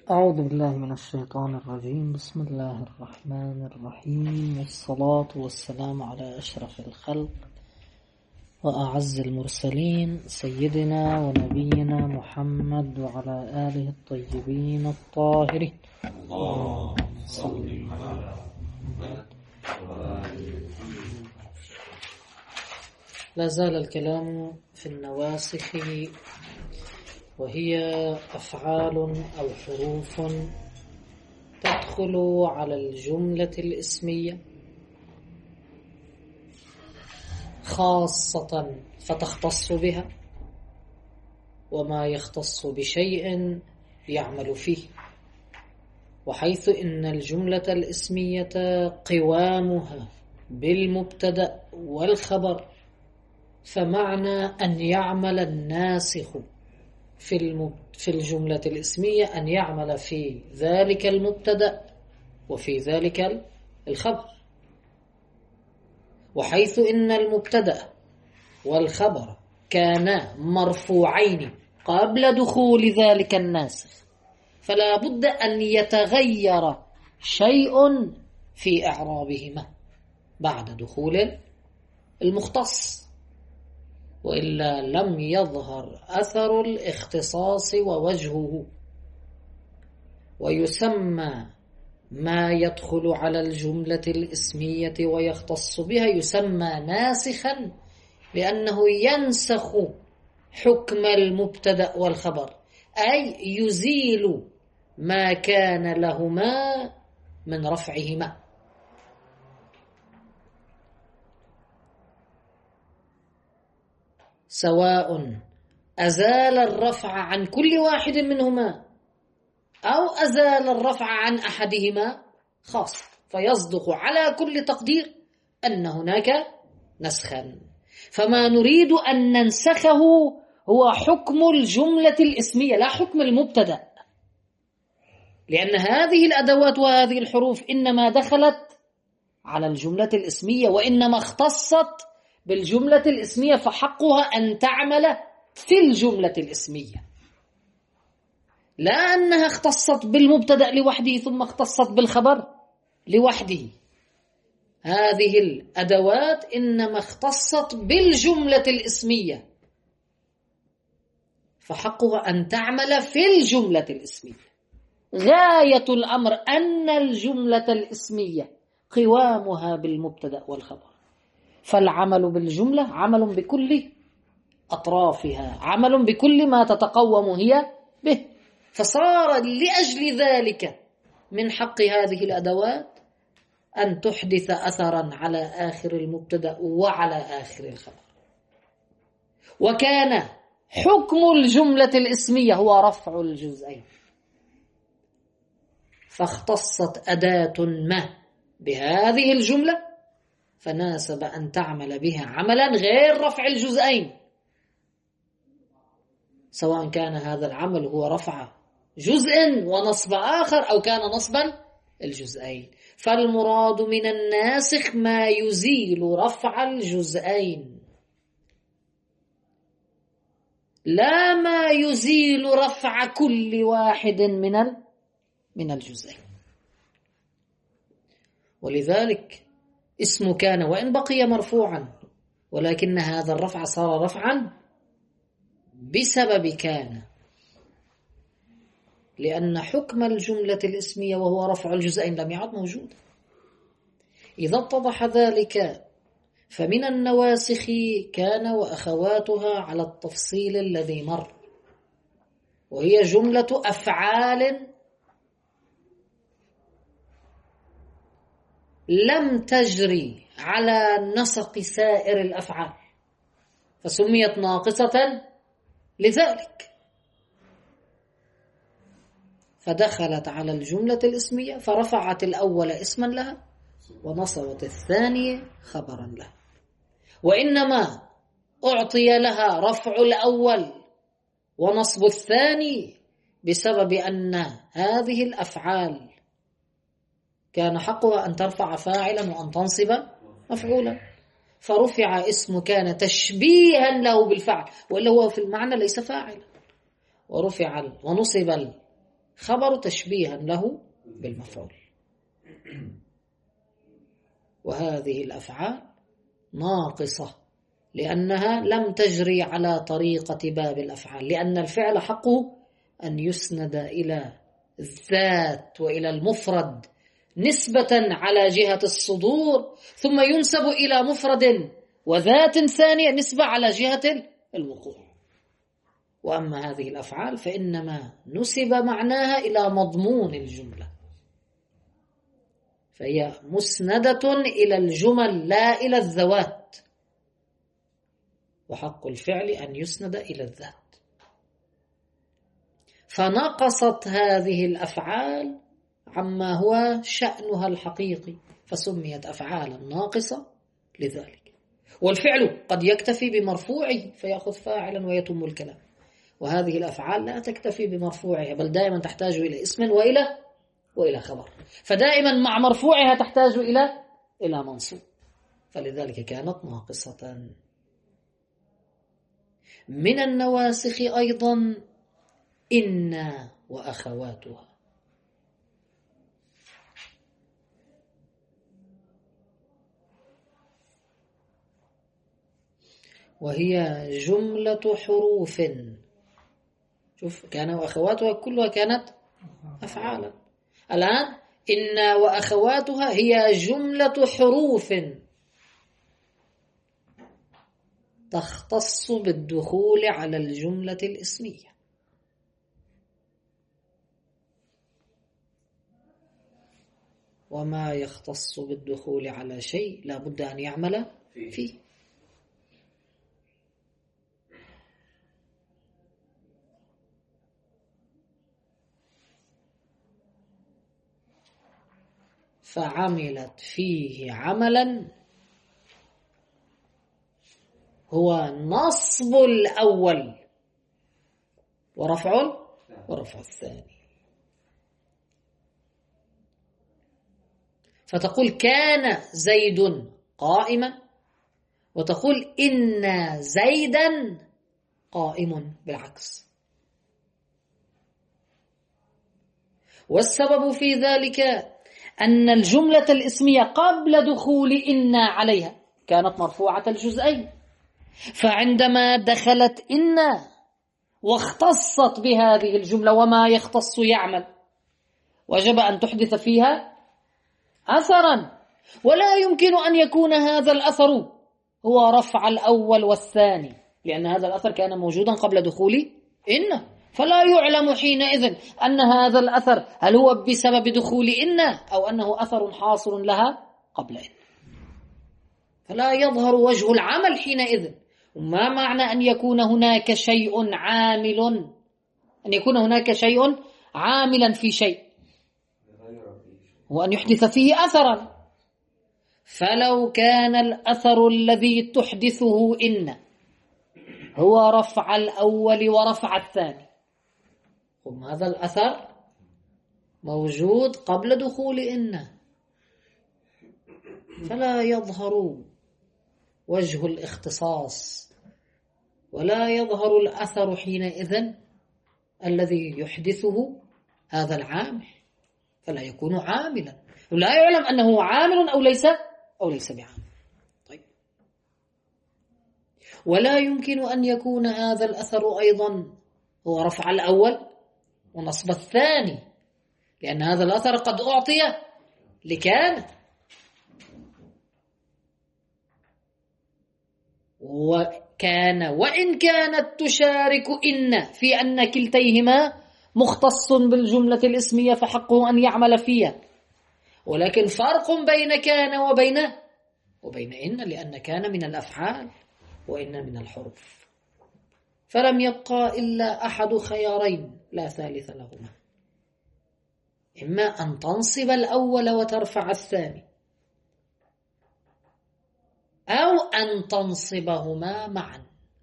أعوذ بالله من الشيطان الرجيم. بسم الله الرحمن الرحيم، والصلاة والسلام على أشرف الخلق وأعز المرسلين سيدنا ونبينا محمد وعلى آله الطيبين الطاهرين. اللهم صل على محمد. لا زال الكلام في النواسخ، وهي أفعال أو حروف تدخل على الجملة الاسمية خاصة فتختص بها، وما يختص بشيء يعمل فيه. وحيث إن الجملة الاسمية قوامها بالمبتدأ والخبر، فمعنى أن يعمل الناسخ في الجملة الاسمية أن يعمل في ذلك المبتدأ وفي ذلك الخبر. وحيث إن المبتدأ والخبر كانا مرفوعين قبل دخول ذلك الناسخ، فلا بد أن يتغير شيء في إعرابهما بعد دخول المختص، وإلا لم يظهر أثر الاختصاص ووجهه. ويسمى ما يدخل على الجملة الاسمية ويختص بها يسمى ناسخا، لأنه ينسخ حكم المبتدأ والخبر، أي يزيل ما كان لهما من رفعهما. سواء أزال الرفع عن كل واحد منهما أو أزال الرفع عن أحدهما خاص، فيصدق على كل تقدير أن هناك نسخا. فما نريد أن ننسخه هو حكم الجملة الاسمية لا حكم المبتدأ، لأن هذه الأدوات وهذه الحروف إنما دخلت على الجملة الاسمية، وإنما اختصت بالجملة الاسمية، فحقها أن تعمل في الجملة الاسمية، لا أنها اختصت بالمبتدأ لوحده ثم اختصت بالخبر لوحده. هذه الأدوات إنما اختصت بالجملة الاسمية، فحقها أن تعمل في الجملة الاسمية. غاية الأمر أن الجملة الاسمية قوامها بالمبتدأ والخبر، فالعمل بالجملة عمل بكل أطرافها، عمل بكل ما تتقوم هي به. فصار لأجل ذلك من حق هذه الأدوات أن تحدث أثرا على آخر المبتدأ وعلى آخر الخبر. وكان حكم الجملة الاسمية هو رفع الجزئين، فاختصت أداة ما بهذه الجملة فناسب أن تعمل بها عملا غير رفع الجزئين، سواء كان هذا العمل هو رفع جزء ونصب آخر أو كان نصبا الجزئين. فالمراد من الناسخ ما يزيل رفع الجزئين، لا ما يزيل رفع كل واحد من الجزئين. ولذلك اسم كان وإن بقي مرفوعا، ولكن هذا الرفع صار رفعا بسبب كان، لأن حكم الجملة الاسمية وهو رفع الجزئين لم يعد موجود. إذا اتضح ذلك فمن النواسخ كان وأخواتها على التفصيل الذي مر، وهي جملة أفعال لم تجري على نسق سائر الأفعال، فسميت ناقصة لذلك، فدخلت على الجملة الاسمية فرفعت الأول اسما لها ونصبت الثانية خبرا لها. وإنما أعطي لها رفع الأول ونصب الثاني بسبب أن هذه الأفعال كان حقها أن ترفع فاعلا وأن تنصب مفعولا، فرفع اسم كان تشبيها له بالفعل، وإلا هو في المعنى ليس فاعلا. ونصب خبر تشبيها له بالمفعول. وهذه الأفعال ناقصة لأنها لم تجري على طريقة باب الأفعال، لأن الفعل حقه أن يسند إلى الذات وإلى المفرد نسبة على جهة الصدور، ثم ينسب إلى مفرد وذات ثانية نسبة على جهة الوقوع. وأما هذه الأفعال فإنما نسب معناها إلى مضمون الجملة، فهي مسندة إلى الجمل لا إلى الذوات، وحق الفعل أن يسند إلى الذات. فنقصت هذه الأفعال عما هو شأنها الحقيقي، فسميت أفعالا ناقصة لذلك. والفعل قد يكتفي بمرفوعه فيأخذ فاعلا ويتم الكلام، وهذه الأفعال لا تكتفي بمرفوعها، بل دائما تحتاج إلى اسم وإلى خبر، فدائما مع مرفوعها تحتاج إلى منصوب، فلذلك كانت ناقصة. من النواسخ أيضا إن وأخواتها، وهي جملة حروف. شوف، كان وأخواتها كلها كانت أفعالا. الآن إن وأخواتها هي جملة حروف تختص بالدخول على الجملة الاسمية. وما يختص بالدخول على شيء لا بد أن يعمل فيه. فعملت فيه عملا هو نصب الأول ورفع الثاني. فتقول كان زيد قائما، وتقول إن زيدا قائم بالعكس. والسبب في ذلك أن الجملة الاسمية قبل دخول إن عليها كانت مرفوعة الجزئين، فعندما دخلت إن واختصت بهذه الجملة وما يختص يعمل، وجب أن تحدث فيها أثرا، ولا يمكن أن يكون هذا الأثر هو رفع الأول والثاني، لأن هذا الأثر كان موجودا قبل دخول إن، فلا يعلم حينئذ أن هذا الأثر هل هو بسبب دخول إن أو أنه أثر حاصل لها قبل إن، فلا يظهر وجه العمل حينئذ. وما معنى أن يكون هناك شيء عامل، أن يكون هناك شيء عاملا في شيء، وأن يحدث فيه أثرا. فلو كان الأثر الذي تحدثه إن هو رفع الأول ورفع الثاني، هذا الأثر موجود قبل دخول إن، فلا يظهر وجه الاختصاص ولا يظهر الأثر حينئذ الذي يحدثه هذا العامل، فلا يكون عاملا، ولا يعلم أنه عامل أو ليس بعامل. طيب، ولا يمكن أن يكون هذا الأثر أيضا هو رفع الأول ونصب الثاني، لأن هذا الأثر قد أعطي لكان، وإن كانت تشارك إن في أن كلتيهما مختص بالجملة الاسمية فحقه أن يعمل فيها، ولكن فرق بين كان وبين إن، لأن كان من الأفعال وإن من الحروف، فلم يبقى إلا أحد خيارين لا ثالث لهما، إما أن تنصب الأول وترفع الثاني، أو أن تنصبهما معا.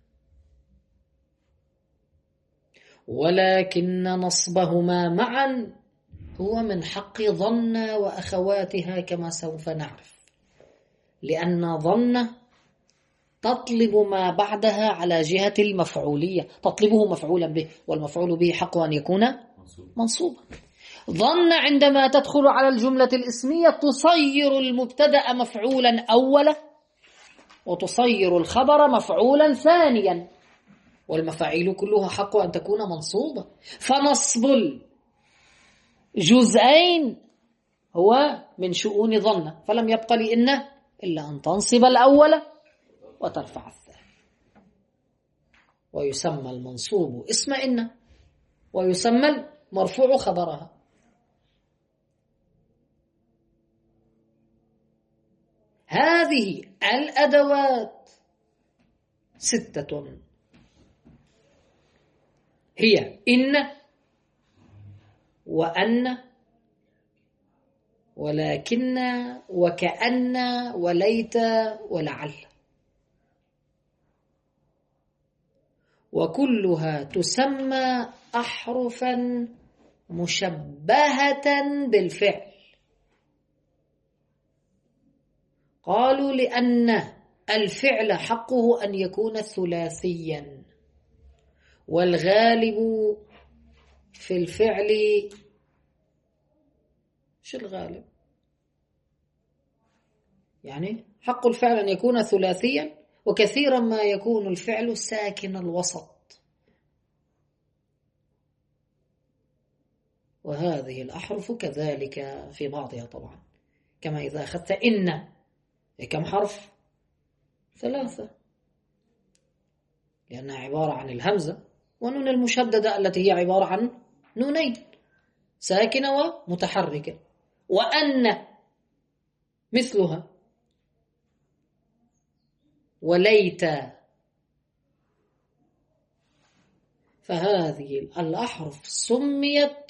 ولكن نصبهما معا هو من حق ظن وأخواتها كما سوف نعرف، لأن ظن تطلب ما بعدها على جهة المفعولية، تطلبه مفعولا به، والمفعول به حق أن يكون منصوبة. ظن عندما تدخل على الجملة الاسمية تصير المبتدأ مفعولا أولا وتصير الخبر مفعولا ثانيا، والمفاعيل كلها حق أن تكون منصوبة. فنصب الجزئين هو من شؤون ظن، فلم يبق لإنه إلا أن تنصب الأول وترفع الثاني. ويسمى المنصوب اسم إن، ويسمى المرفوع خبرها. هذه الأدوات 6 هي إن وأن ولكن وكأن وليت ولعل، وكلها تسمى أحرفا مشبهة بالفعل. قالوا لأن الفعل حقه أن يكون ثلاثيا، والغالب في الفعل شو الغالب؟ يعني حق الفعل أن يكون ثلاثيا، وكثيرا ما يكون الفعل ساكن الوسط. وهذه الأحرف كذلك في بعضها طبعا، كما إذا أخذت إن كم حرف؟ 3، لأنها عبارة عن الهمزة والنون المشددة التي هي عبارة عن نونين ساكنة ومتحركة. وأن مثلها، وليت. فهذه الأحرف سميت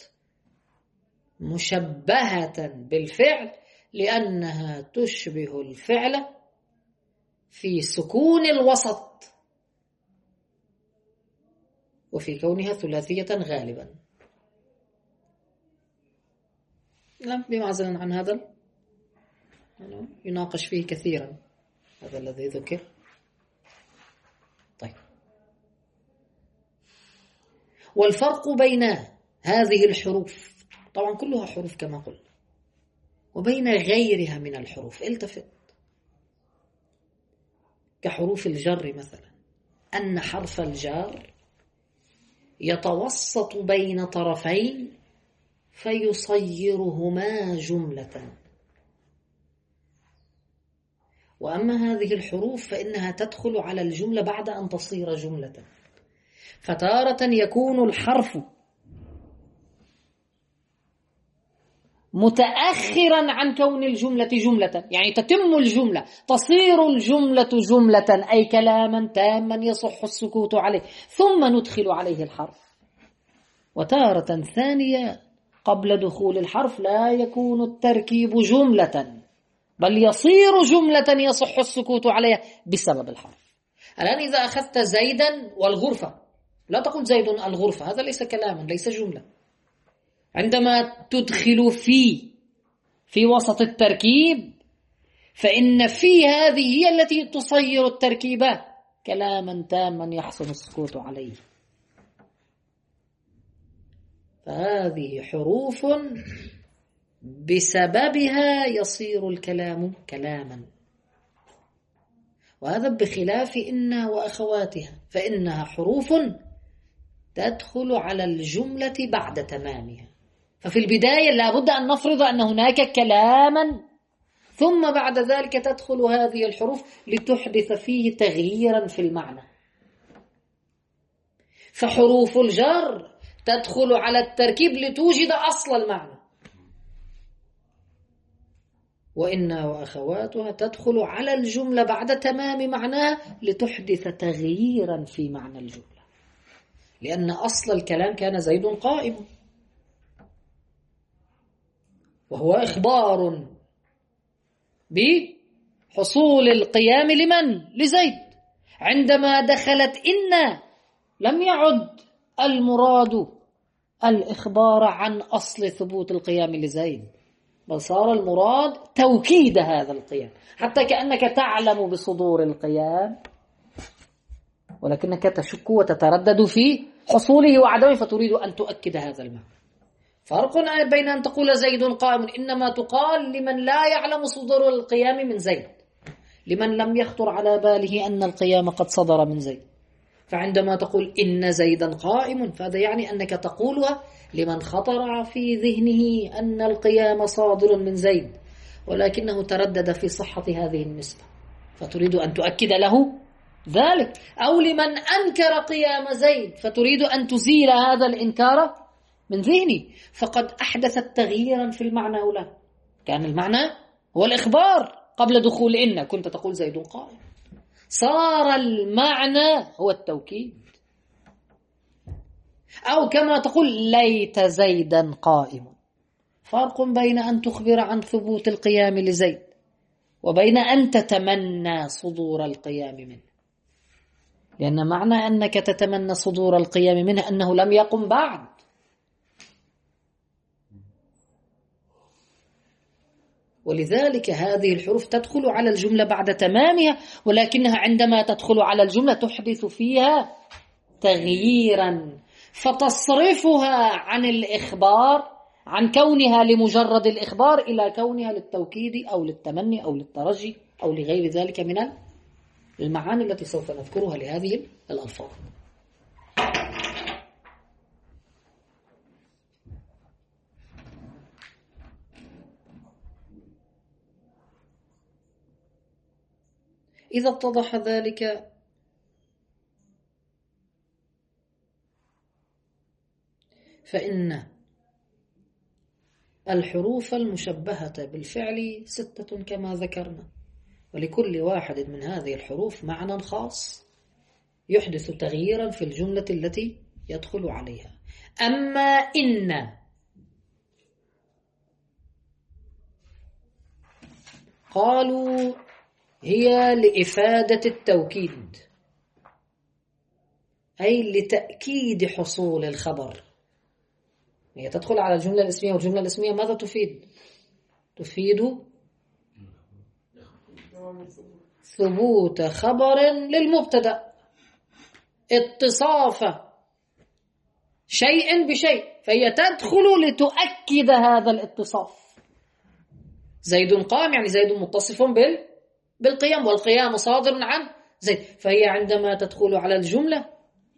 مشبهة بالفعل لأنها تشبه الفعل في سكون الوسط وفي كونها ثلاثية غالبا. لا بمعزل عن هذا يناقش فيه كثيرا هذا الذي ذكر. طيب، والفرق بين هذه الحروف طبعا كلها حروف كما قلت، وبين غيرها من الحروف التفت، كحروف الجر مثلا، أن حرف الجر يتوسط بين طرفين فيصيرهما جملة، وأما هذه الحروف فإنها تدخل على الجملة بعد أن تصير جملة. فتارة يكون الحرف متأخرا عن كون الجملة جملة، يعني تتم الجملة، تصير الجملة جملة أي كلاما تاما يصح السكوت عليه، ثم ندخل عليه الحرف. وتارة ثانية قبل دخول الحرف لا يكون التركيب جملة، بل يصير جملة يصح السكوت عليها بسبب الحرف. الآن إذا أخذت زيدا والغرفة، لا تقول زيد الغرفة، هذا ليس كلاما، ليس جملة. عندما تدخل في وسط التركيب فإن في هذه هي التي تصير التركيب كلاما تاما يحسن السكوت عليه. فهذه حروف بسببها يصير الكلام كلاما، وهذا بخلاف إن وأخواتها، فإنها حروف تدخل على الجملة بعد تمامها. ففي البداية لابد أن نفرض أن هناك كلاما، ثم بعد ذلك تدخل هذه الحروف لتحدث فيه تغييرا في المعنى. فحروف الجر تدخل على التركيب لتوجد أصل المعنى، وإن وأخواتها تدخل على الجملة بعد تمام معناها لتحدث تغييرا في معنى الجملة، لأن أصل الكلام كان زيد قائم، وهو إخبار بحصول القيام لمن؟ لزيد. عندما دخلت إن لم يعد المراد الإخبار عن أصل ثبوت القيام لزيد، بل صار المراد توكيد هذا القيام، حتى كأنك تعلم بصدور القيام ولكنك تشك وتتردد في حصوله وعدمه، فتريد أن تؤكد هذا المعنى. فرق بين أن تقول زيد قائم، إنما تقال لمن لا يعلم صدور القيام من زيد، لمن لم يخطر على باله أن القيام قد صدر من زيد. فعندما تقول إن زيدا قائم، فهذا يعني أنك تقولها لمن خطر في ذهنه أن القيام صادر من زيد، ولكنه تردد في صحة هذه النسبة، فتريد أن تؤكد له ذلك. أو لمن أنكر قيام زيد، فتريد أن تزيل هذا الإنكار من ذهني، فقد أحدثت تغييرا في المعنى أو لا. كان المعنى هو الإخبار قبل دخول إن، كنت تقول زيد قائم، صار المعنى هو التوكيد. أو كما تقول ليت زيدا قائم. فرق بين أن تخبر عن ثبوت القيام لزيد وبين أن تتمنى صدور القيام منه، لأن معنى أنك تتمنى صدور القيام منه أنه لم يقم بعد. ولذلك هذه الحروف تدخل على الجملة بعد تمامها، ولكنها عندما تدخل على الجملة تحدث فيها تغييرا، فتصرفها عن الإخبار، عن كونها لمجرد الإخبار، إلى كونها للتوكيد أو للتمني أو للترجي أو لغير ذلك من المعاني التي سوف نذكرها لهذه الألفاظ. إذا اتضح ذلك فإن الحروف المشبهة بالفعل 6 كما ذكرنا، ولكل واحد من هذه الحروف معنى خاص يحدث تغييرا في الجملة التي يدخل عليها. أما إن قالوا هي لإفادة التوكيد، أي لتأكيد حصول الخبر. هي تدخل على الجملة الاسمية، والجملة الاسمية ماذا تفيد؟ تفيد ثبوت خبر للمبتدأ، اتصاف شيء بشيء، فهي تدخل لتؤكد هذا الاتصاف. زيد قام يعني زيد متصف بالقيام، والقيام صادر عن زيد، فهي عندما تدخل على الجملة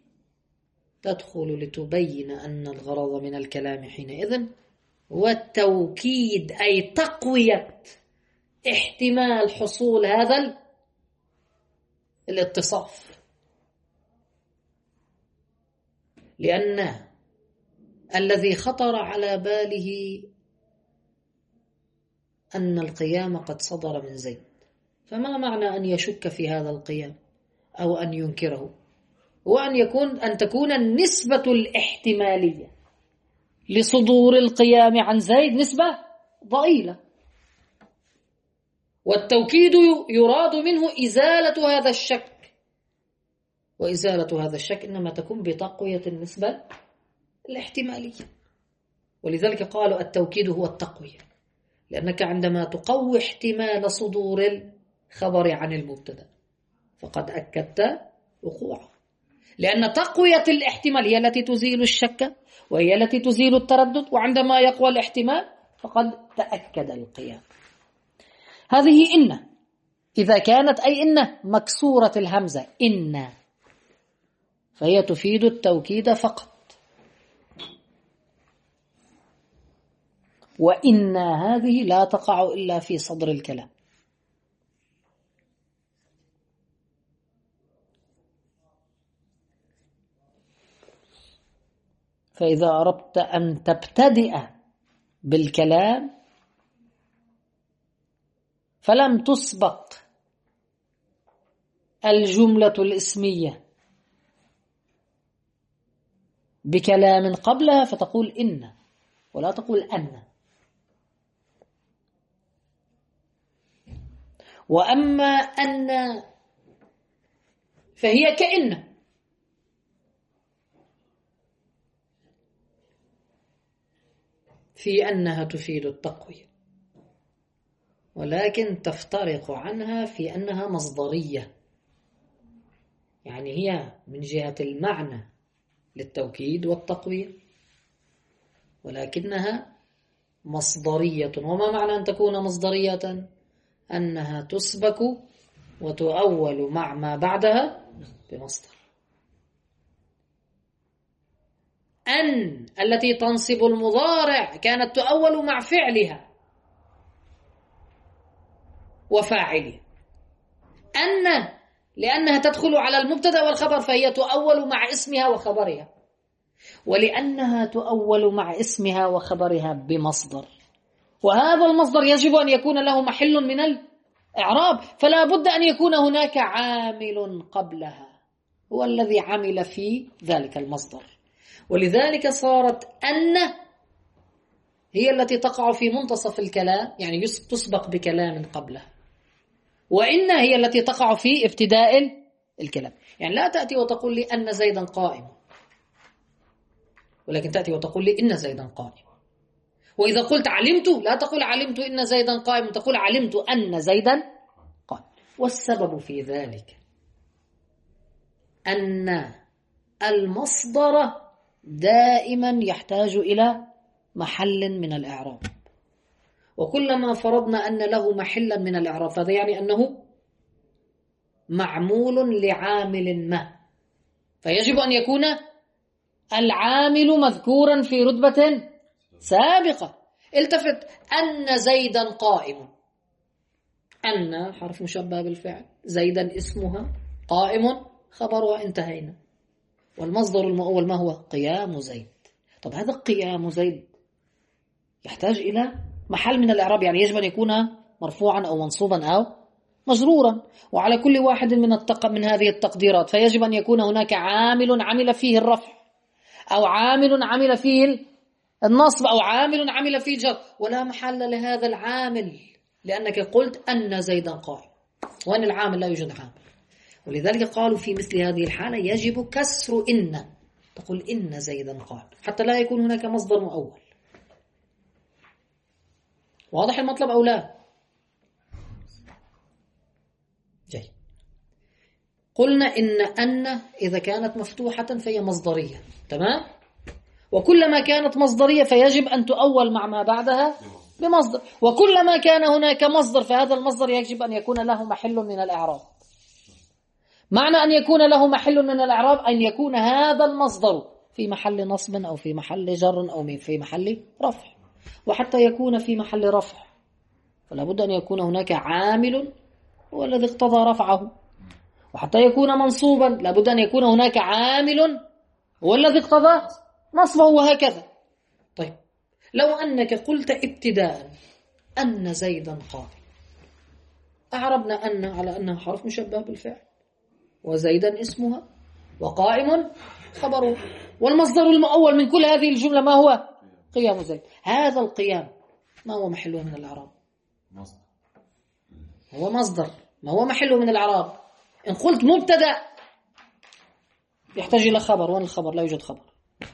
تدخل لتبين أن الغرض من الكلام حينئذ هو التوكيد، أي تقوية احتمال حصول هذا الاتصاف، لأن الذي خطر على باله أن القيام قد صدر من زيد، فما معنى أن يشك في هذا القيام أو أن ينكره؟ وأن تكون النسبة الاحتمالية لصدور القيام عن زيد نسبة ضئيلة، والتوكيد يراد منه إزالة هذا الشك، وإزالة هذا الشك إنما تكون بتقوية النسبة الاحتمالية. ولذلك قالوا التوكيد هو التقوية، لأنك عندما تقوي احتمال صدور الخبر عن المبتدأ فقد أكدت وقوعه، لأن تقوية الاحتمال هي التي تزيل الشك وهي التي تزيل التردد، وعندما يقوى الاحتمال فقد تأكد القيام. هذه إن إذا كانت أي إن مكسورة الهمزة إن، فهي تفيد التوكيد فقط. وإن هذه لا تقع إلا في صدر الكلام. فإذا أردت أن تبتدئ بالكلام فلم تسبق الجملة الاسمية بكلام قبلها فتقول إن ولا تقول أن. وأما أن فهي كأن، في أنها تفيد التقوية، ولكن تفترق عنها في أنها مصدرية، يعني هي من جهة المعنى للتوكيد والتقوية، ولكنها مصدرية. وما معنى أن تكون مصدرية؟ أنها تسبك وتؤول مع ما بعدها بمصدر. أن التي تنصب المضارع كانت تؤول مع فعلها وفاعله. أن لأنها تدخل على المبتدأ والخبر فهي تؤول مع اسمها وخبرها، ولأنها تؤول مع اسمها وخبرها بمصدر، وهذا المصدر يجب أن يكون له محل من الإعراب، فلا بد أن يكون هناك عامل قبلها هو الذي عمل في ذلك المصدر. ولذلك صارت أن هي التي تقع في منتصف الكلام، يعني تسبق بكلام قبلها، وإن هي التي تقع في ابتداء الكلام. يعني لا تأتي وتقول لي أن زيدا قائم، ولكن تأتي وتقول لي إن زيدا قائم. وإذا قلت علمت لا تقول علمت إن زيدا قائم، تقول علمت أن زيدا قائم. والسبب في ذلك أن المصدر دائما يحتاج إلى محل من الإعراب، وكلما فرضنا أن له محلا من الإعراب فهذا يعني أنه معمول لعامل ما، فيجب أن يكون العامل مذكورا في رتبة سابقة. التفت، أن زيدا قائم، أن حرف مشبه بالفعل، زيدا اسمها، قائم خبرها، انتهينا. والمصدر المؤول ما هو؟ قيام زيد. طب هذا قيام زيد يحتاج إلى محل من الإعراب، يعني يجب أن يكون مرفوعا أو منصوبا أو مجرورا، وعلى كل واحد من هذه التقديرات فيجب أن يكون هناك عامل عمل فيه الرفع، أو عامل عمل فيه النصب، أو عامل عمل فيه الجر، ولا محل لهذا العامل لأنك قلت أن زيدا قائم، وأن العامل لا يوجد عامل. ولذلك قالوا في مثل هذه الحالة يجب كسر إن، تقول إن زيدا قائم حتى لا يكون هناك مصدر مؤول. واضح المطلب أو لا؟ جيد. قلنا إن إذا كانت مفتوحة فهي مصدرية، تمام؟ وكلما كانت مصدرية فيجب أن تؤول مع ما بعدها بمصدر، وكلما كان هناك مصدر فهذا المصدر يجب أن يكون له محل من الإعراب. معنى أن يكون له محل من الإعراب أن يكون هذا المصدر في محل نصب أو في محل جر أو في محل رفع. وحتى يكون في محل رفع فلا بد أن يكون هناك عامل هو الذي اقتضى رفعه، وحتى يكون منصوبا لا بد أن يكون هناك عامل هو الذي اقتضى نصبه، وهكذا. طيب لو أنك قلت ابتداء أن زيدا قائم، أعربنا أن على أنها حرف مشبه بالفعل، وزيدا اسمها، وقائم خبره، والمصدر المؤول من كل هذه الجملة ما هو؟ قيام زيد. هذا القيام ما هو محله من الإعراب؟ هو مصدر، ما هو محله من الإعراب؟ إن قلت مبتدأ يحتاج إلى خبر، وين الخبر؟ لا يوجد خبر.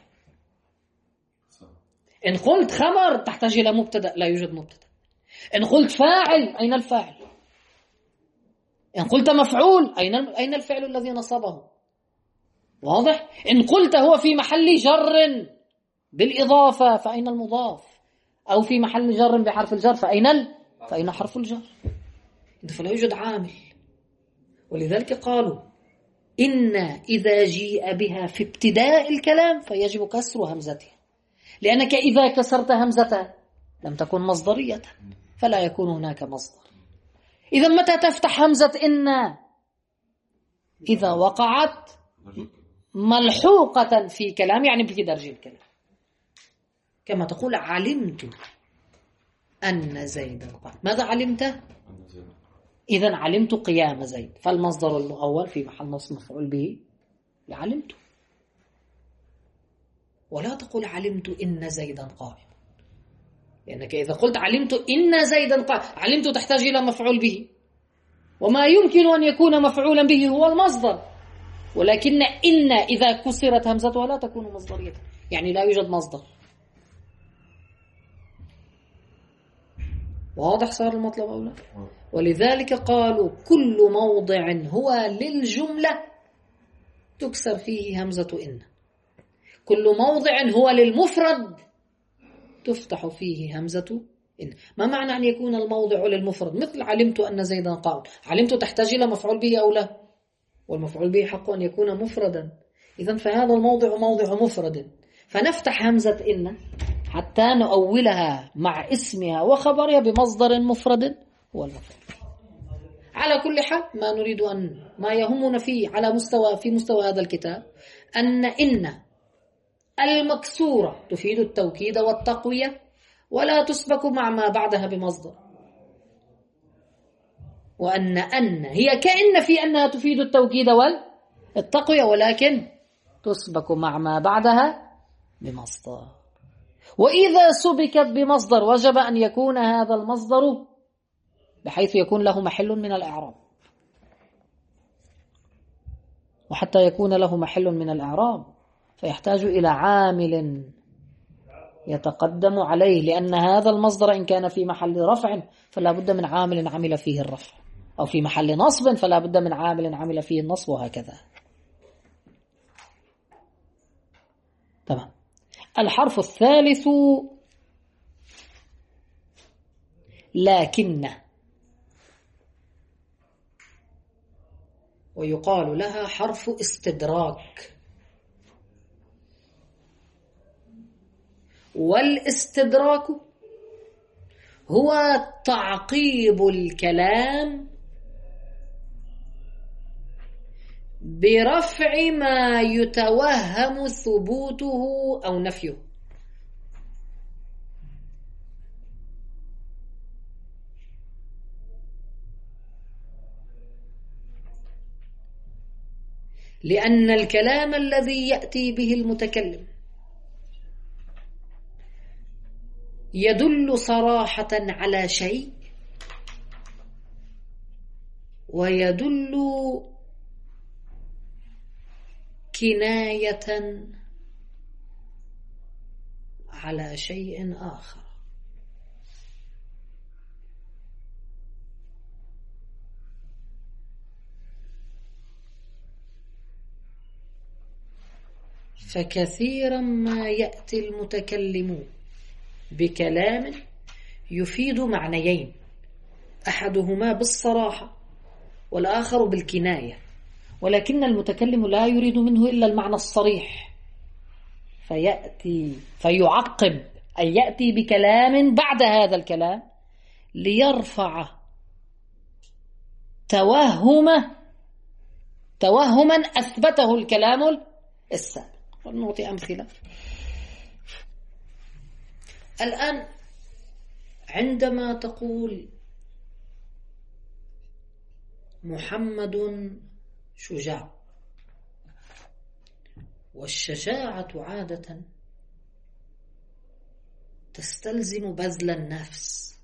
إن قلت خبر تحتاج إلى مبتدأ، لا يوجد مبتدأ. إن قلت فاعل أين الفاعل؟ إن قلت مفعول أين الفعل الذي نصبه؟ واضح؟ إن قلت هو في محل جر بالإضافة فأين المضاف؟ أو في محل جر بحرف الجر فأين حرف الجر؟ فلا يوجد عامل. ولذلك قالوا إن إذا جيء بها في ابتداء الكلام فيجب كسر همزتها، لأنك إذا كسرت همزتها لم تكن مصدرية فلا يكون هناك مصدر. إذا متى تفتح همزة إن؟ إذا وقعت ملحوقة في كلام، يعني في درج الكلام، كما تقول علمت أن زيدا قائم. ماذا علمت؟ إذا علمت قيام زيد، فالمصدر المؤول في محل نصب مفعول به علمت. ولا تقول علمت إن زيدا قائم، لأنك إذا قلت علمت إن زيدا قائم علمت تحتاج إلى مفعول به، وما يمكن أن يكون مفعولا به هو المصدر، ولكن إن إذا كسرت همزتها لا تكون مصدرية، يعني لا يوجد مصدر. واضح صار المطلب أو لا؟ ولذلك قالوا كل موضع هو للجملة تكسر فيه همزة إن، كل موضع هو للمفرد تفتح فيه همزة إن. ما معنى أن يكون الموضع للمفرد؟ مثل علمت أن زيدا قائم. علمت تحتاج إلى مفعول به أو لا؟ والمفعول به حق أن يكون مفردا. إذن فهذا الموضع موضع مفرد، فنفتح همزة إن حتى نؤولها مع اسمها وخبرها بمصدر مفرد هو المفعول. على كل حال ما يهمنا فيه في مستوى هذا الكتاب أن المكسورة تفيد التوكيد والتقوية ولا تسبك مع ما بعدها بمصدر، وأن هي كأن في أنها تفيد التوكيد والتقوية ولكن تسبك مع ما بعدها بمصدر. وإذا سبكت بمصدر وجب أن يكون هذا المصدر بحيث يكون له محل من الإعراب، وحتى يكون له محل من الإعراب فيحتاج إلى عامل يتقدم عليه، لأن هذا المصدر إن كان في محل رفع فلا بد من عامل عمل فيه الرفع، أو في محل نصب فلا بد من عامل عمل فيه النصب، وهكذا. تمام. الحرف الثالث لكن، ويقال لها حرف استدراك. والاستدراك هو تعقيب الكلام برفع ما يتوهم ثبوته أو نفيه. لأن الكلام الذي يأتي به المتكلم يدل صراحة على شيء ويدل كناية على شيء آخر. فكثيرا ما يأتي المتكلم بكلام يفيد معنيين، أحدهما بالصراحة والآخر بالكناية، ولكن المتكلم لا يريد منه إلا المعنى الصريح، فيعقب أي يأتي بكلام بعد هذا الكلام ليرفع توهما أثبته الكلام السابق. ونعطي أمثلة. الآن عندما تقول محمد شجاع، والشجاعة عادة تستلزم بذل النفس،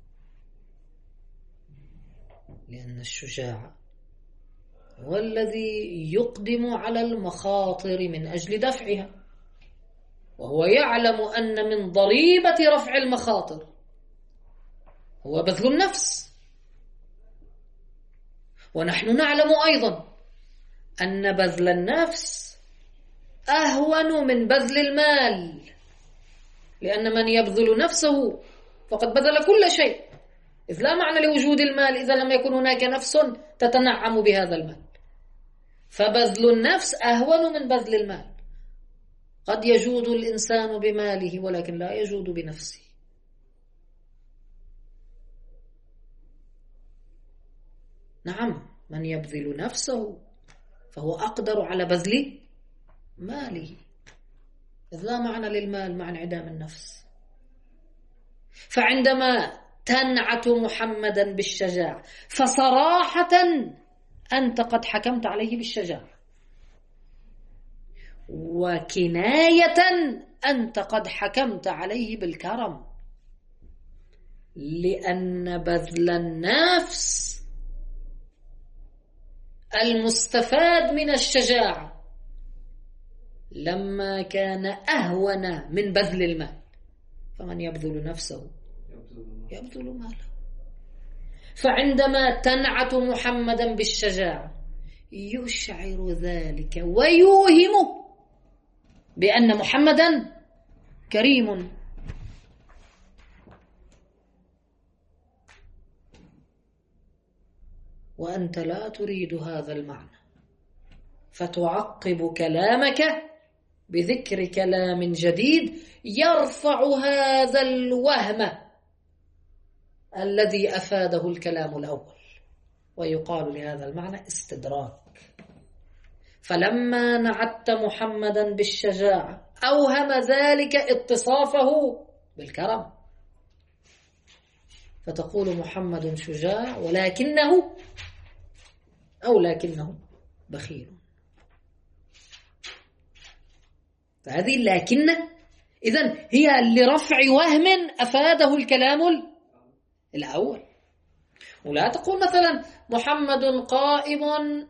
لأن الشجاع هو الذي يقدم على المخاطر من أجل دفعها، وهو يعلم أن من ضريبة رفع المخاطر هو بذل النفس. ونحن نعلم أيضا أن بذل النفس أهون من بذل المال، لأن من يبذل نفسه فقد بذل كل شيء، إذ لا معنى لوجود المال إذا لم يكن هناك نفس تتنعم بهذا المال. فبذل النفس أهون من بذل المال. قد يجود الإنسان بماله ولكن لا يجود بنفسه. نعم، من يبذل نفسه فهو أقدر على بذل ماله، إذ لا معنى للمال مع انعدام النفس. فعندما تنعت محمدا بالشجاعة فصراحة أنت قد حكمت عليه بالشجاعة، وكناية أنت قد حكمت عليه بالكرم، لأن بذل النفس المستفاد من الشجاعة لما كان أهون من بذل المال، فمن يبذل نفسه يبذل ماله. فعندما تنعت محمدا بالشجاعة يشعر ذلك ويوهم بأن محمدا كريم وأنت لا تريد هذا المعنى، فتعقب كلامك بذكر كلام جديد يرفع هذا الوهم الذي أفاده الكلام الأول، ويقال لهذا المعنى استدراك. فلما نعت محمدا بالشجاعة أوهم ذلك اتصافه بالكرم، فتقول محمد شجاع ولكنه بخيل. فهذه لكن إذن هي لرفع وهم أفاده الكلام الأول. ولا تقول مثلا محمد قائم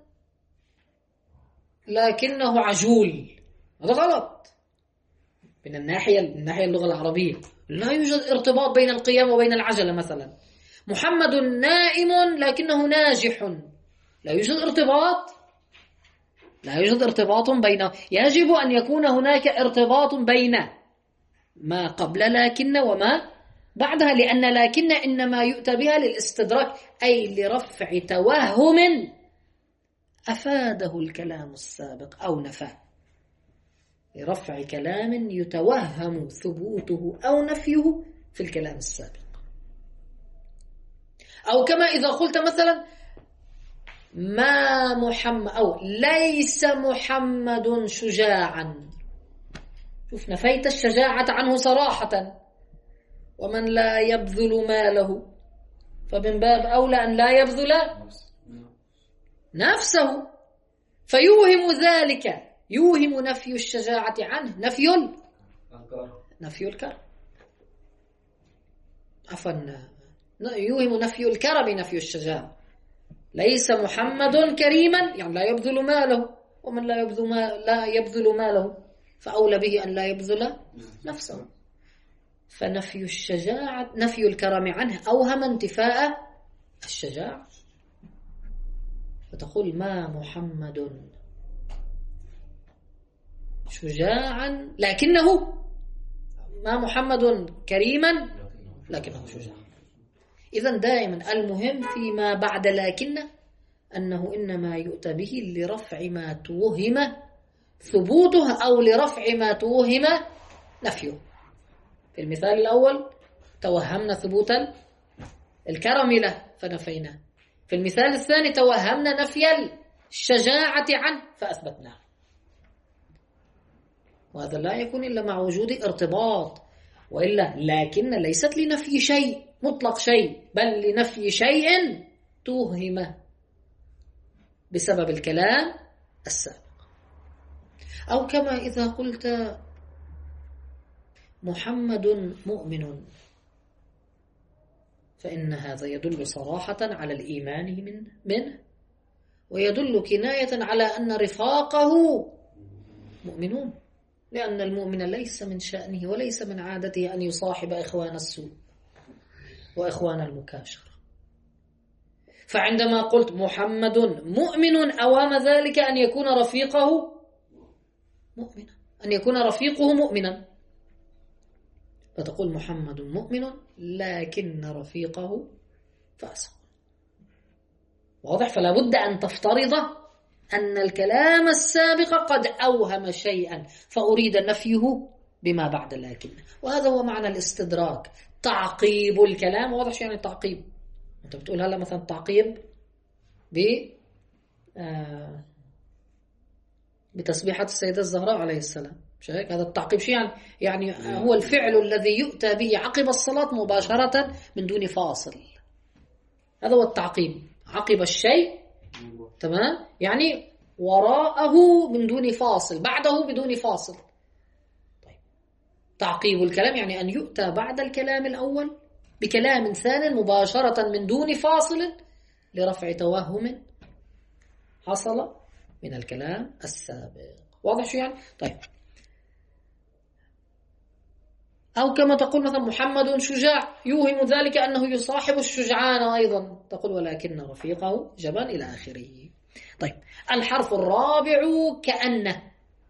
لكنه عجول، هذا غلط من الناحية اللغة العربية. لا يوجد ارتباط بين القيام وبين العجلة. مثلا محمد نائم لكنه ناجح، لا يوجد ارتباط بين. يجب أن يكون هناك ارتباط بين ما قبل لكن وما بعدها، لأن لكن إنما يؤتى بها للاستدراك، أي لرفع توهم أفاده الكلام السابق أو نفاه، لرفع كلام يتوهم ثبوته أو نفيه في الكلام السابق. أو كما إذا قلت مثلا ما محمد أو ليس محمد شجاعا، شوف نفيت الشجاعة عنه صراحة. ومن لا يبذل ماله فمن باب أولى أن لا يبذل نفسه، فيوهم ذلك، يوهم نفي الشجاعة عنه نفي الكرم، عفوا يوهم نفي الكرم نفي الشجاعة. ليس محمد كريما يعني لا يبذل ماله، ومن لا يبذل ماله فأولى به أن لا يبذل نفسه. فنفي الشجاعة نفي الكرم عنه أوهم انتفاء الشجاعة. فتقول ما محمد شجاعا لكنه، ما محمد كريما لكنه شجاع. إذن دائما المهم فيما بعد لكن أنه إنما يؤتى به لرفع ما توهم ثبوته أو لرفع ما توهم نفيه. في المثال الأول توهمنا ثبوت الكرم له فنفيناه، في المثال الثاني توهمنا نفي الشجاعة عنه فأثبتناه. وهذا لا يكون إلا مع وجود ارتباط، وإلا لكن ليست لنفي شيء مطلق شيء، بل لنفي شيء توهم بسبب الكلام السابق. أو كما إذا قلت محمد مؤمن، فإن هذا يدل صراحة على الإيمان منه، ويدل كناية على أن رفاقه مؤمنون، لأن المؤمن ليس من شأنه وليس من عادته أن يصاحب إخوان السوء وإخوان المكاشرة. فعندما قلت محمد مؤمن أوام ذلك أن يكون رفيقه مؤمنا، أن يكون رفيقه مؤمنا، فتقول محمد مؤمن لكن رفيقه فاسق. واضح؟ فلا بد أن تفترض أن الكلام السابق قد أوهم شيئا فأريد نفيه بما بعد لكن. وهذا هو معنى الاستدراك، تعقيب الكلام. واضح شو يعني التعقيب؟ أنت بتقول هلا مثلا تعقيب بتسبيحة السيدة الزهراء عليه السلام، مش هيك؟ هذا التعقيب شيء يعني هو الفعل الذي يؤتى به عقب الصلاة مباشرة من دون فاصل. هذا هو التعقيب، عقب الشيء تمام، يعني وراءه من دون فاصل، بعده بدون فاصل. طيب. تعقيب الكلام يعني أن يؤتى بعد الكلام الأول بكلام ثاني مباشرة من دون فاصل لرفع توهم حصل من الكلام السابق. واضح شو يعني؟ طيب. أو كما تقول مثلا محمد شجاع، يوهم ذلك أنه يصاحب الشجعان أيضا، تقول ولكن رفيقه جبان إلى آخره. طيب. الحرف الرابع كأن.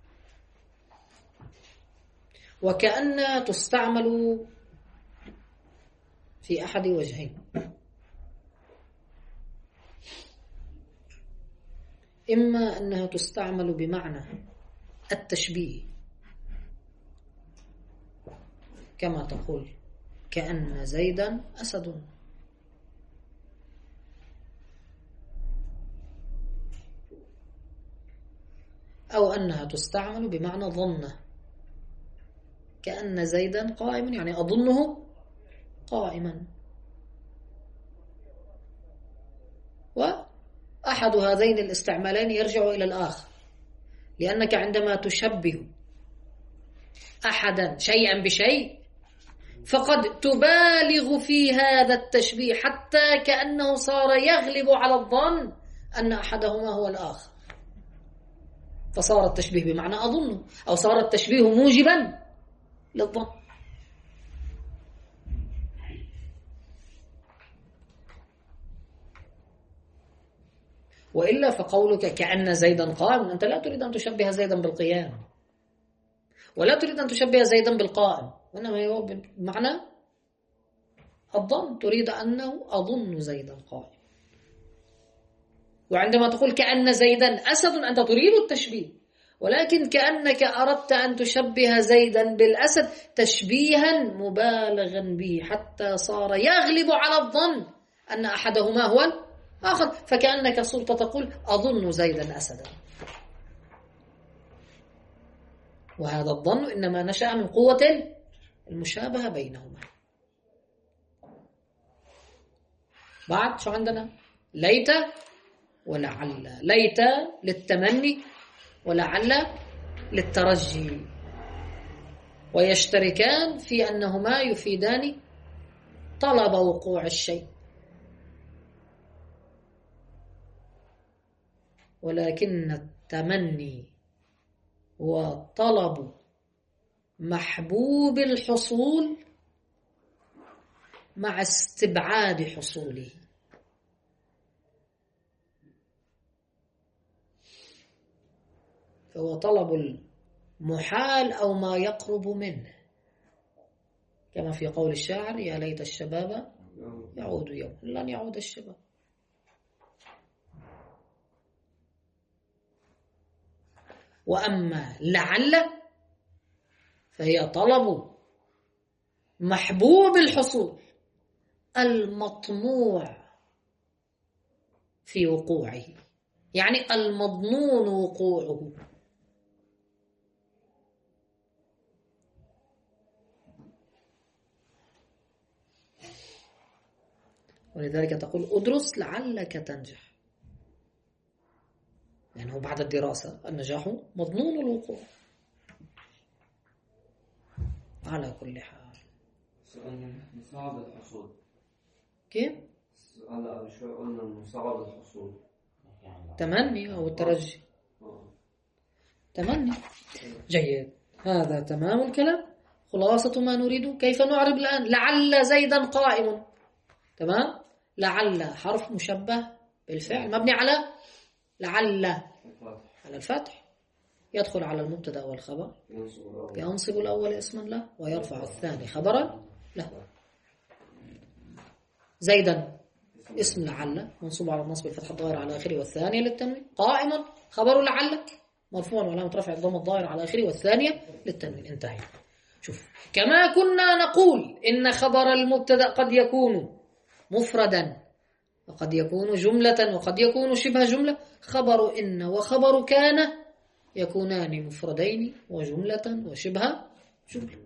وكأن تستعمل في أحد وجهين. إما أنها تستعمل بمعنى التشبيه، كما تقول كأن زيدا أسد، أو أنها تستعمل بمعنى ظن، كأن زيدا قائم، يعني أظنه قائما. وأحد هذين الاستعمالين يرجع إلى الآخر، لأنك عندما تشبه أحدا شيئا بشيء فقد تبالغ في هذا التشبيه حتى كأنه صار يغلب على الظن أن أحدهما هو الآخر، فصار التشبيه بمعنى أظن، أو صار التشبيه موجبا للظن. وإلا فقولك كأن زيدا قائم، أنت لا تريد أن تشبه زيدا بالقيام، ولا تريد أن تشبه زيدا بالقائم، وإنما هو بمعنى الظن، تريد أنه أظن زيدا قائم. وعندما تقول كأن زيدا أسد أنت تريد التشبيه، ولكن كأنك أردت أن تشبه زيدا بالأسد تشبيها مبالغا به حتى صار يغلب على الظن أن أحدهما هو الآخر، فكأنك صرت تقول أظن زيدا أسدا. وهذا الظن إنما نشأ من قوة المشابهة بينهما. بعد شو عندنا؟ ليت ولعل. ليت للتمني ولعل للترجي، ويشتركان في أنهما يفيدان طلب وقوع الشيء، ولكن التمني هو طلب محبوب الحصول مع استبعاد حصوله. فهو طلب المحال أو ما يقرب منه، كما في قول الشاعر يا ليت الشباب يعود يوم. لن يعود الشباب. وأما لعل فهي طلب محبوب الحصول المطموع في وقوعه، يعني المظنون وقوعه. ولذلك تقول أدرس لعلك تنجح، يعني هو بعد الدراسة النجاح مظنون الوقوع. على كل حال مصعب الحصول كيف؟ هلا قبل شوي قلنا مصعب الحصول تمني أو الترجي. تمني. جيد، هذا تمام الكلام، خلاصة ما نريد. كيف نعرب الآن؟ لعل زيدا قائم. تمام. لعل حرف مشبه بالفعل مبني على لعل على الفتح، يدخل على المبتدا والخبر، ينصب الأول اسما له ويرفع الثاني خبرا له. زيدا اسم لعل منصوب على النصب الفتح الظاهر على آخره والثانية للتنوين. قائما خبر لعل مرفوع وعلامة رفع الضم الظاهر على آخره والثانية للتنوين. انتهي. شوف، كما كنا نقول إن خبر المبتدا قد يكون مفردا وقد يكون جملة وقد يكون شبه جملة، خبر إن وخبر كان يكونان مفردين وجملة وشبه جملة.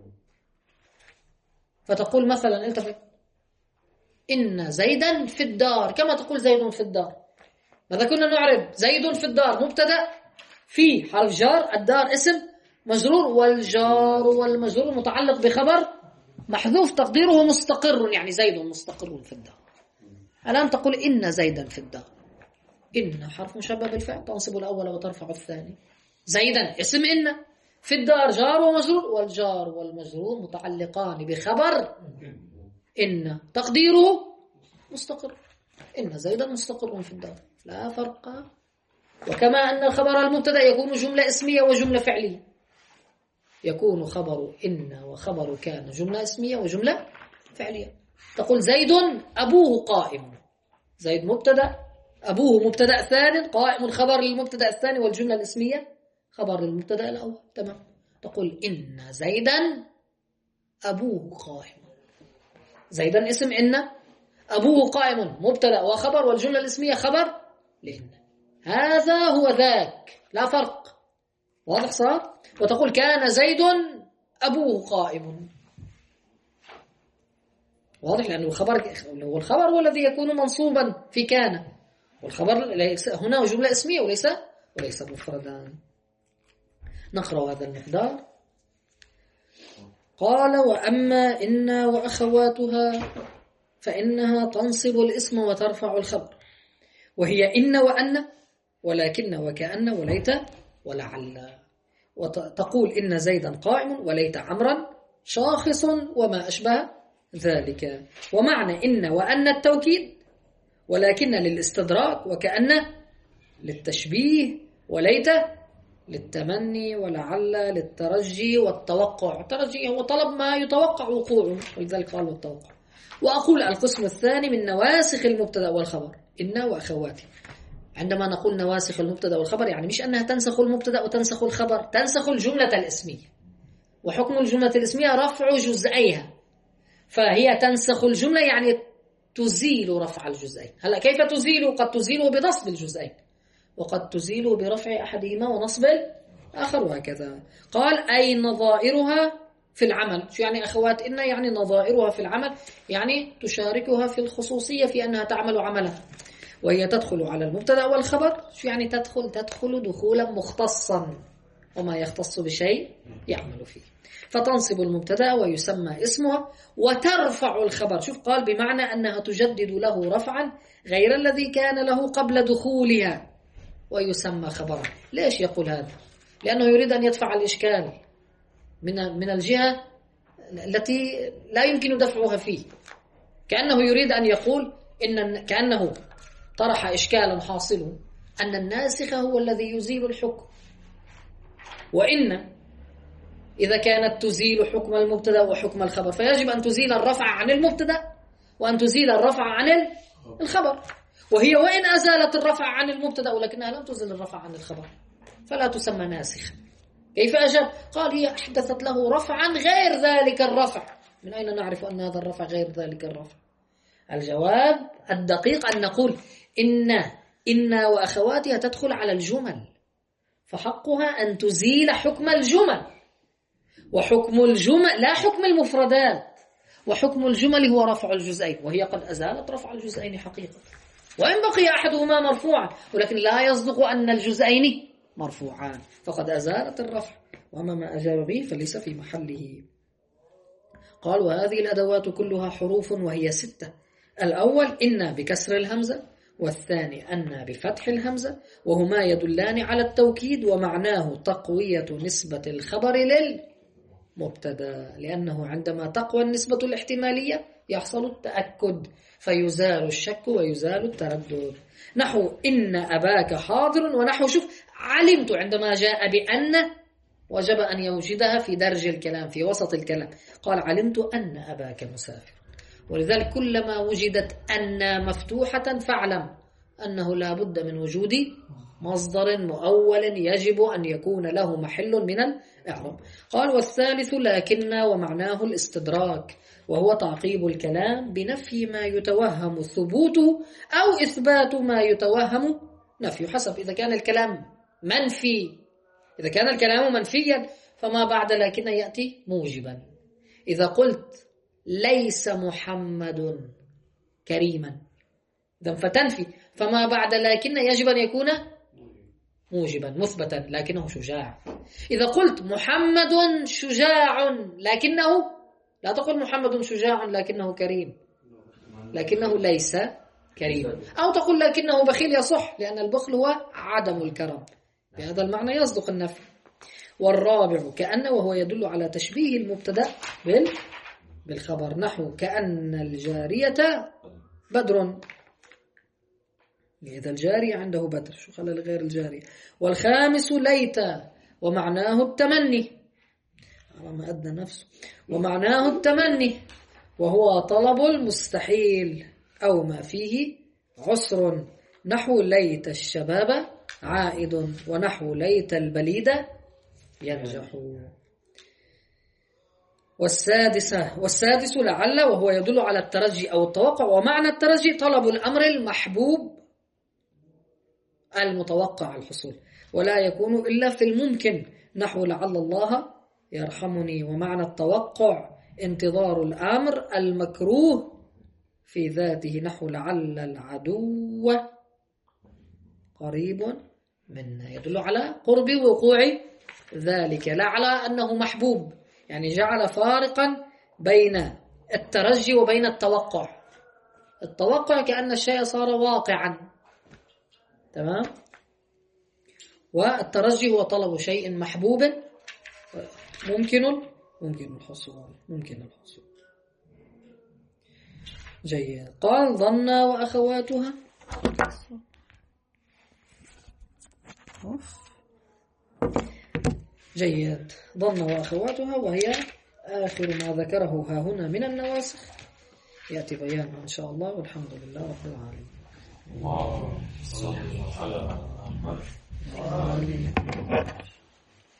فتقول مثلا التفت إن زيدا في الدار، كما تقول زيد في الدار. ماذا كنا نعرب؟ زيد في الدار مبتدا في حرف جار، الدار اسم مجرور، والجار والمجرور متعلق بخبر محذوف تقديره مستقر، يعني زيد مستقر في الدار. الآن تقول إن زيدا في الدار، إن حرف مشبه بالفعل تنصب الأول وترفع الثاني. زيدا اسم إن، في الدار جار ومجرور، والجار والمجرور متعلقان بخبر إن تقديره مستقر. إن زيدا مستقر في الدار، لا فرق. وكما أن الخبر المبتدأ يكون جملة اسمية وجملة فعلية، يكون خبر إن وخبر كان جملة اسمية وجملة فعلية. تقول زيد أبوه قائم، زيد مبتدأ أبوه مبتدأ ثاني قائم خبر للمبتدأ الثاني، والجملة الاسمية خبر للمبتدأ الأول. تمام. تقول إن زيدا أبوه قائم. زيدا اسم إن، أبوه قائم مبتدأ وخبر، والجملة الاسمية خبر لإن. هذا هو ذاك، لا فرق. واضح صار؟ وتقول كان زيد أبوه قائم. واضح، لأنه الخبر هو الذي يكون منصوبا في كان، والخبر ليس هنا جملة اسمية وليس مفردا. نقرأ هذا المقدار. قال وأما إن وأخواتها فإنها تنصب الاسم وترفع الخبر، وهي إن وأن ولكن وكأن وليت ولعل. وتقول إن زيدا قائم وليت عمرا شاخص وما أشبه ذلك. ومعنى إن وأن التوكيد، ولكن للاستدراك، وكأن للتشبيه، وليت للتمني، ولعل للترجي والتوقع. الترجي هو طلب ما يتوقع وقوعه، ولذلك قال التوقع. وأقول القسم الثاني من نواسخ المبتدأ والخبر إن وأخواته. عندما نقول نواسخ المبتدأ والخبر يعني مش أنها تنسخ المبتدأ وتنسخ الخبر، تنسخ الجملة الاسمية. وحكم الجملة الاسمية رفع جزئيها، فهي تنسخ الجملة يعني تزيل رفع الجزئين. هلا كيف تزيل؟ قد تزيله بنصب الجزئين، وقد تزيله برفع أحدهما ونصب الآخر، وهكذا. قال أي نظائرها في العمل. شو يعني أخوات إن؟ يعني نظائرها في العمل، يعني تشاركها في الخصوصية في أنها تعمل عملها، وهي تدخل على المبتدأ والخبر. شو يعني تدخل دخولا مختصا، وما يختص بشيء يعمل فيه. فتنصب المبتدأ ويسمى اسمها، وترفع الخبر. شوف قال بمعنى أنها تجدد له رفعا غير الذي كان له قبل دخولها، ويسمى خبرا. ليش يقول هذا؟ لأنه يريد أن يدفع الإشكال من الجهة التي لا يمكن دفعها فيه. كأنه يريد أن يقول كأنه طرح إشكالا حاصله أن الناسخ هو الذي يزيل الحكم، وإن إذا كانت تزيل حكم المبتدأ وحكم الخبر فيجب أن تزيل الرفع عن المبتدأ وأن تزيل الرفع عن الخبر. وهي وإن أزالت الرفع عن المبتدأ ولكنها لم تزيل الرفع عن الخبر فلا تسمى ناسخة. كيف أجاب؟ قال هي أحدثت له رفعا غير ذلك الرفع. من أين نعرف أن هذا الرفع غير ذلك الرفع؟ الجواب الدقيق أن نقول إن وأخواتها تدخل على الجمل، فحقها أن تزيل حكم الجمل، وحكم الجمل لا حكم المفردات، وحكم الجمل هو رفع الجزئين، وهي قد أزالت رفع الجزئين حقيقة، وإن بقي أحدهما مرفوعا، ولكن لا يصدق أن الجزئين مرفوعان، فقد أزالت الرفع، وأما ما أجاب به فليس في محله. قال وهذه الأدوات كلها حروف وهي 6. الأول إن بكسر الهمزة، والثاني أن بفتح الهمزة، وهما يدلان على التوكيد، ومعناه تقوية نسبة الخبر للمبتدا، لأنه عندما تقوى النسبة الاحتمالية يحصل التأكد فيزال الشك ويزال التردد. نحو إن أباك حاضر، ونحو شوف علمت عندما جاء بأن وجب أن يوجدها في درج الكلام في وسط الكلام. قال علمت أن أباك مسافر، ولذلك كلما وجدت أن مفتوحة فاعلم أنه لا بد من وجود مصدر مؤول يجب أن يكون له محل من الإعراب. قال والثالث لكن ومعناه الاستدراك، وهو تعقيب الكلام بنفي ما يتوهم ثبوته أو إثبات ما يتوهم نفيه، حسب إذا كان الكلام منفي. إذا كان الكلام منفيا فما بعد لكن يأتي موجبا. إذا قلت ليس محمد كريما إذن فتنفي، فما بعد لكن يجب أن يكون موجبا مثبتا لكنه شجاع. إذا قلت محمد شجاع لكنه، لا تقل محمد شجاع لكنه كريم، لكنه ليس كريم. أو تقول لكنه بخيل، يصح، لأن البخل هو عدم الكرم، بهذا المعنى يصدق النفي. والرابع كأن، وهو يدل على تشبيه المبتدأ بالخبر، نحو كأن الجارية بدر، إذا الجارية عنده بدر، شو خلى غير الجارية. والخامس ليت، ومعناه التمني، على ما أدنى نفسه، ومعناه التمني وهو طلب المستحيل أو ما فيه عسر، نحو ليت الشباب عائد ونحو ليت البليد ينجح. والسادس لعل، وهو يدل على الترجي أو التوقع، ومعنى الترجي طلب الأمر المحبوب المتوقع الحصول، ولا يكون إلا في الممكن، نحو لعل الله يرحمني. ومعنى التوقع انتظار الأمر المكروه في ذاته، نحو لعل العدو قريب منا، يدل على قرب وقوع ذلك، لا على أنه محبوب. يعني جعل فارقا بين الترجي وبين التوقع. التوقع كأن الشيء صار واقعا، تمام، والترجي هو طلب شيء محبوب ممكن الحصول. جيد. قال ظن وأخواتها. جيد. ظن وأخواتها، وهي آخر ما ذكره ها هنا من النواسخ، يأتي بيانه إن شاء الله، والحمد لله رب العالمين. اللهم صل على محمد.